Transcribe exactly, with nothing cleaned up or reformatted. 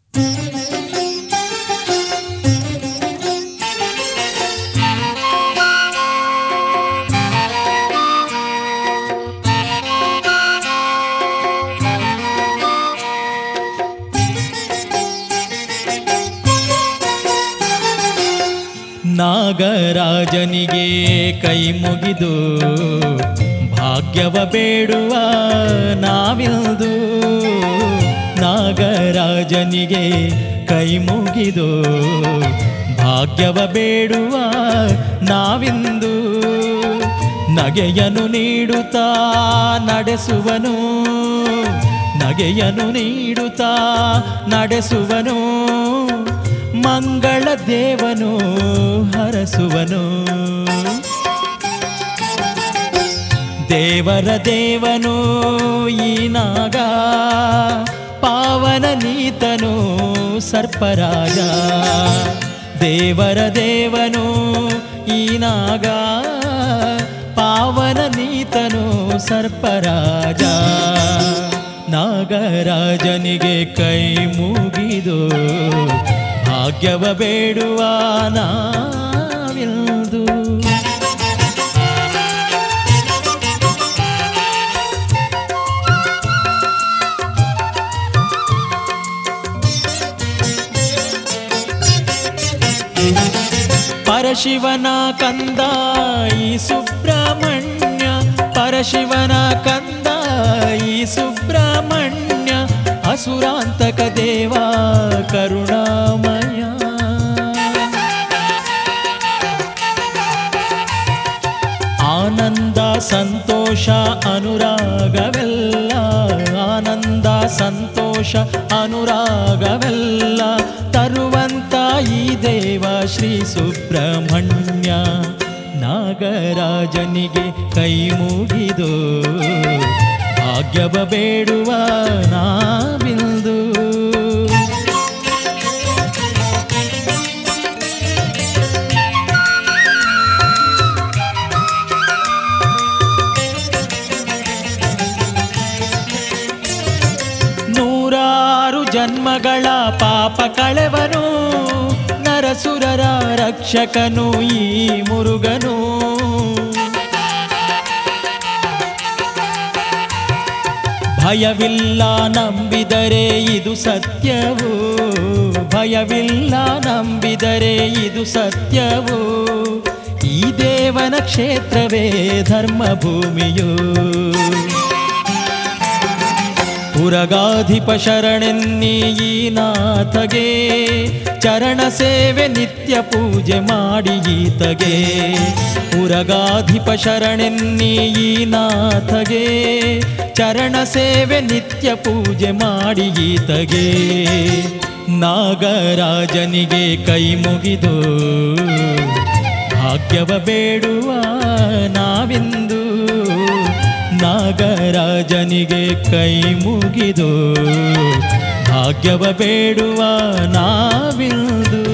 ನಾಗರಾಜನಿಗೆ ಕೈ ಮುಗಿದು ಭಾಗ್ಯವ ಬೇಡುವ ನಾವಿಲ್ದು. ನಾಗರಾಜನಿಗೆ ಕೈ ಮುಗಿದು ಭಾಗ್ಯವ ಬೇಡುವ ನಾವಿಂದು. ನಗೆಯನು ನೀಡುತ್ತಾ ನಡೆಸುವನು, ನಗೆಯನು ನೀಡುತ್ತಾ ನಡೆಸುವನು. ಮಂಗಳ ದೇವನು ಹರಸುವನು, ದೇವರ ದೇವನು ಈ ನಾಗ. ಪಾವನ ನೀತನು ಸರ್ಪರಾಜ, ದೇವರ ದೇವನು ಈ ನಾಗ. ಪಾವನ ನೀತನು ಸರ್ಪರಾಜ. ನಾಗರಾಜನಿಗೆ ಕೈ ಮುಗಿದು ಭಾಗ್ಯವ ಬೇಡುವ ನಾವಿಲ್ದು. ಪರಶಿವನ ಕಂದ ಈ ಸುಬ್ರಹ್ಮಣ್ಯ, ಪರಶಿವನ ಕಂದ ಈ ಸುಬ್ರಹ್ಮಣ್ಯ. ಅಸುರಾಂತಕ ದೇವ ಕರುಣಾಮಯ, ಆನಂದ ಸಂತೋಷ ಅನುರಾಗವೆಲ್ಲ, ಆನಂದ ಸಂತೋಷ ಅನುರಾಗವೆಲ್ಲ ತರುವಂತ ಈ ದೇವ ಶ್ರೀ ಸುಬ್ರಹ್ಮಣ್ಯ. ನಾಗರಾಜನಿಗೆ ಕೈ ಮುಗಿದು ಭಾಗ್ಯವ ಬೇಡುವ ನಾವಿಲ್ದು. ನೂರಾರು ಜನ್ಮಗಳ ಪಾಪ ಕಳೆವನು, ನರಸುರರ ರಕ್ಷಕನು ಈ ಮುರುಗನು. ಭಯವಿಲ್ಲ ನಂಬಿದರೆ ಇದು ಸತ್ಯವು, ಭಯವಿಲ್ಲ ನಂಬಿದರೆ ಇದು ಸತ್ಯವು. ಈ ದೇವನ ಕ್ಷೇತ್ರವೇ ಧರ್ಮಭೂಮಿಯು. ಪುರಗಾಧಿಪ ಶರಣೆನ್ನಿ ಈ ನಾಥಗೆ, ಚರಣ ಸೇವೆ ನಿತ್ಯ ಪೂಜೆ ಮಾಡಿ ಈತಗೆ. ಪುರಗಾಧಿಪ ಶರಣೆನ್ನಿ ಈ ನಾಥಗೆ, ಚರಣ ಸೇವೆ ನಿತ್ಯ ಪೂಜೆ ಮಾಡಿ ಈತಗೆ. ನಾಗರಾಜನಿಗೆ ಕೈ ಮುಗಿದು ಭಾಗ್ಯವ ಬೇಡುವ ನಾವಿಂದು. ನಾಗರಾಜನಿಗೆ ಕೈ ಮುಗಿದು ಭಾಗ್ಯವ ಬೇಡುವ ನಾವಿಲ್ದು.